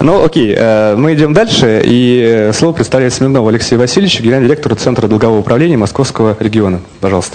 Ну, окей, мы идем дальше, и слово представляет Смирнову Алексею Васильевичу, генеральному директору Центра долгового управления Московского региона. Пожалуйста.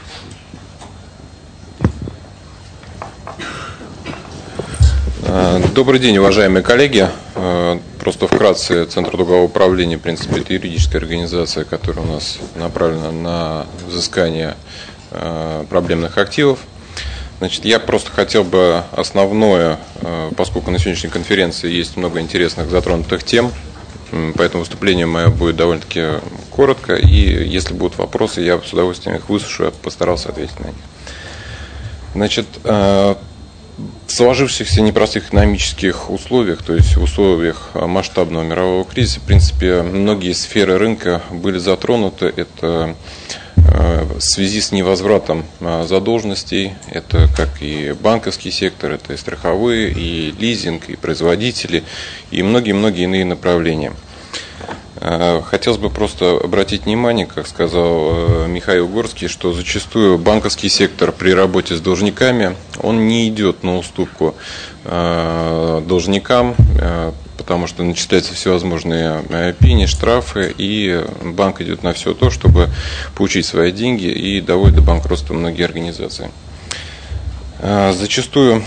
Добрый день, уважаемые коллеги. Просто вкратце, Центр долгового управления, в принципе, это юридическая организация, которая у нас направлена на взыскание проблемных активов. Значит, я просто хотел бы основное, поскольку на сегодняшней конференции есть много интересных затронутых тем, поэтому выступление мое будет довольно-таки коротко, и если будут вопросы, я с удовольствием их выслушаю, постарался ответить на них. Значит, в сложившихся непростых экономических условиях, то есть в условиях масштабного мирового кризиса, в принципе, многие сферы рынка были затронуты. Это в связи с невозвратом задолженностей, это как и банковский сектор, это и страховые, и лизинг, и производители, и многие-многие иные направления. Хотелось бы просто обратить внимание, как сказал Михаил Горский, что зачастую банковский сектор при работе с должниками, он не идет на уступку должникам, потому что начисляются всевозможные пени, штрафы, и банк идет на все то, чтобы получить свои деньги, и доводит до банкротства многие организации. Зачастую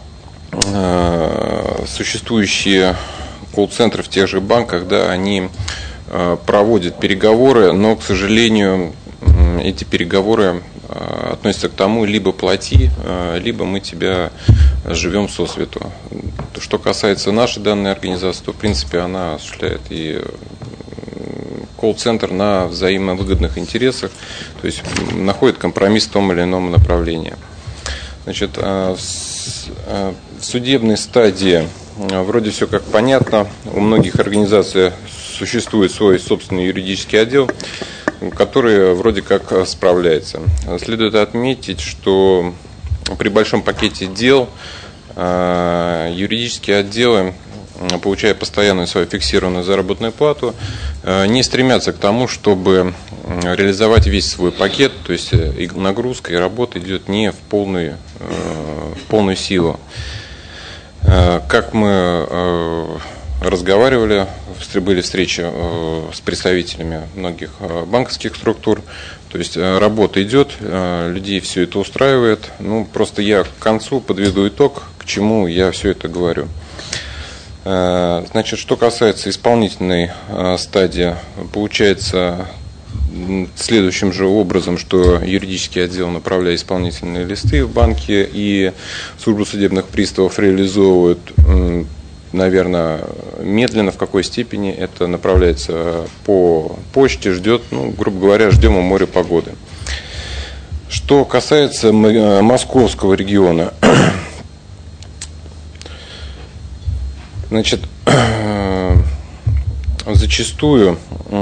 существующие колл-центры в тех же банках, да, они проводят переговоры, но, к сожалению, эти переговоры относятся к тому, либо плати, либо мы тебя живем сосвету. Что касается нашей данной организации, то, в принципе, она осуществляет и колл-центр на взаимовыгодных интересах, то есть находит компромисс в том или ином направлении. Значит, в судебной стадии вроде все как понятно, у многих организаций существует свой собственный юридический отдел, который вроде как справляется. Следует отметить, что при большом пакете дел юридические отделы, получая постоянную свою фиксированную заработную плату, не стремятся к тому, чтобы реализовать весь свой пакет, то есть и нагрузка, и работа идет не в полную силу. Как мы разговаривали, были встречи с представителями многих банковских структур, то есть работа идет, людей все это устраивает. Ну, просто я к концу подведу итог, к чему я все это говорю. Значит, что касается исполнительной стадии, получается следующим же образом, что юридический отдел направляет исполнительные листы в банки, и служба судебных приставов реализовывает, наверное, медленно, в какой степени это направляется по почте, ждет, грубо говоря, ждем у моря погоды. Что касается московского региона, значит, зачастую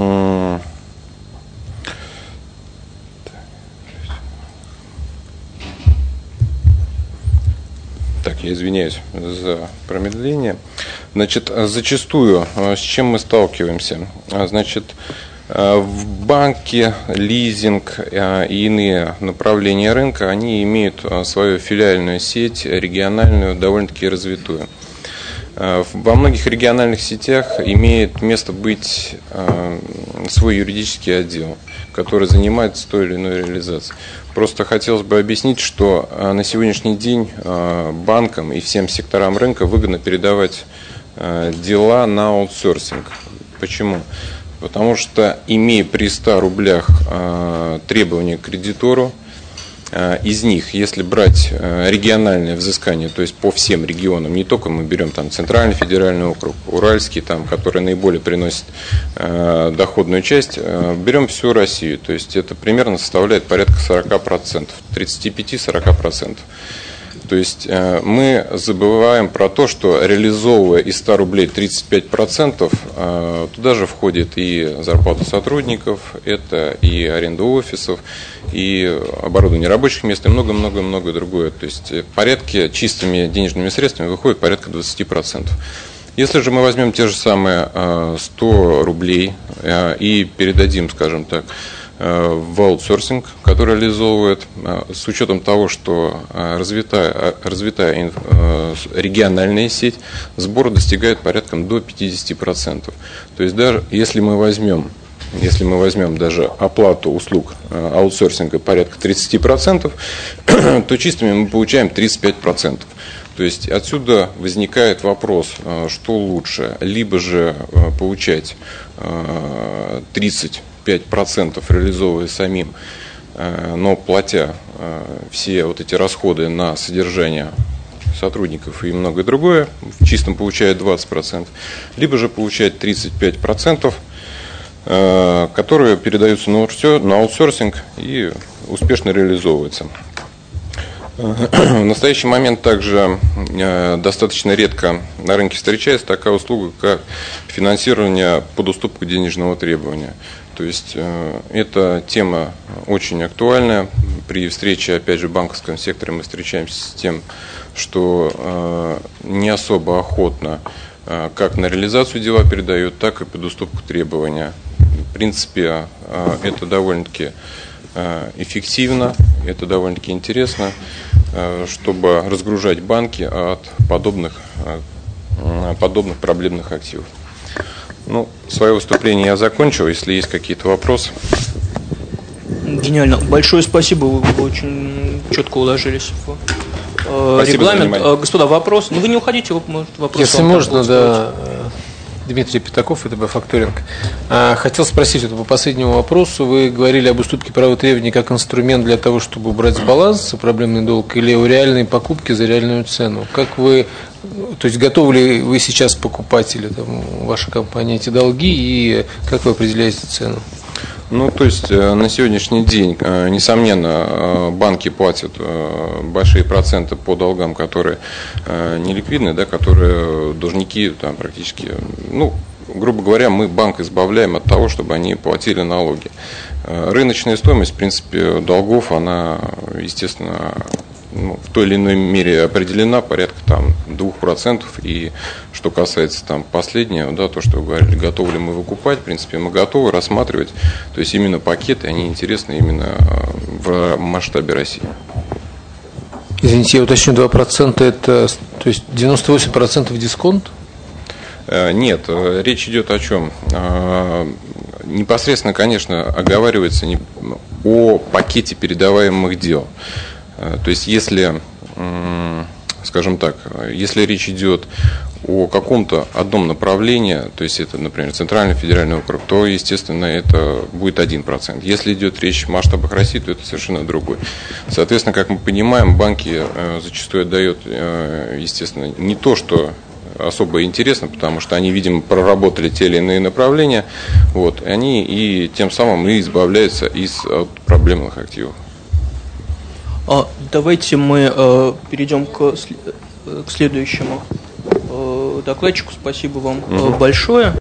я извиняюсь за промедление. Значит, зачастую с чем мы сталкиваемся? Значит, в банке, лизинг и иные направления рынка, они имеют свою филиальную сеть, региональную, довольно-таки развитую. Во многих региональных сетях имеет место быть свой юридический отдел, который занимается той или иной реализацией. Просто хотелось бы объяснить, что на сегодняшний день банкам и всем секторам рынка выгодно передавать дела на аутсорсинг. Почему? Потому что, имея при 100 рублях требования к кредитору, из них, если брать региональное взыскание, то есть по всем регионам, не только мы берем там Центральный федеральный округ, Уральский, там, который наиболее приносит доходную часть, берем всю Россию, то есть это примерно составляет порядка 40%, 35-40%. То есть мы забываем про то, что реализовывая из 100 рублей 35%, туда же входит и зарплата сотрудников, это и аренда офисов, и оборудование рабочих мест, и много-много-много другое. То есть в порядке чистыми денежными средствами выходит порядка 20%. Если же мы возьмем те же самые 100 рублей и передадим, скажем так, в аутсорсинг, который реализовывает, с учетом того, что развитая региональная сеть, сбор достигает порядком до 50%. То есть даже если мы возьмем даже оплату услуг аутсорсинга порядка 30%, то чистыми мы получаем 35%. То есть отсюда возникает вопрос, что лучше, либо же получать 35% реализовывая самим, но платя все вот эти расходы на содержание сотрудников и многое другое, в чистом получает 20%, либо же получать 35%, которые передаются на аутсорсинг и успешно реализовываются. В настоящий момент также достаточно редко на рынке встречается такая услуга, как финансирование под уступку денежного требования. То есть эта тема очень актуальная. При встрече, опять же, в банковском секторе мы встречаемся с тем, что не особо охотно как на реализацию дела передают, так и под уступку требования. В принципе, это довольно-таки эффективно, это довольно-таки интересно, чтобы разгружать банки от подобных проблемных активов. Ну, свое выступление я закончил. Если есть какие-то вопросы. Гениально. Большое спасибо. Вы очень четко уложились в регламент. Господа, вопрос. Ну, вы не уходите, может, вопрос. Если можно, да. Дмитрий Пятаков, ВТБ Факторинг. Хотел спросить по последнему вопросу. Вы говорили об уступке права требований как инструмент для того, чтобы убрать с баланса проблемный долг, или о реальной покупке за реальную цену? Как вы, то есть готовы ли вы сейчас покупать, или там, ваша компания, эти долги, и как вы определяете цену? Ну, то есть на сегодняшний день, несомненно, банки платят большие проценты по долгам, которые не ликвидны, да, которые должники там практически, ну, грубо говоря, мы банк избавляем от того, чтобы они платили налоги. Рыночная стоимость, в принципе, долгов, она, естественно, в той или иной мере определена, порядка там 2%. И что касается там последнего, да, то, что вы говорили, готовы ли мы выкупать, в принципе, мы готовы рассматривать. То есть именно пакеты, они интересны именно в масштабе России. Извините, я уточню, 2% это, то есть 98% дисконт? Нет, речь идет о чем? Непосредственно, конечно, оговаривается о пакете передаваемых дел. То есть, если, скажем так, если речь идет о каком-то одном направлении, то есть это, например, Центральный федеральный округ, то, естественно, это будет 1%. Если идет речь в масштабах России, то это совершенно другой. Соответственно, как мы понимаем, банки зачастую отдают, естественно, не то, что особо интересно, потому что они, видимо, проработали те или иные направления, вот, они и тем самым и избавляются от проблемных активов. Давайте мы перейдем к следующему докладчику. Спасибо вам большое.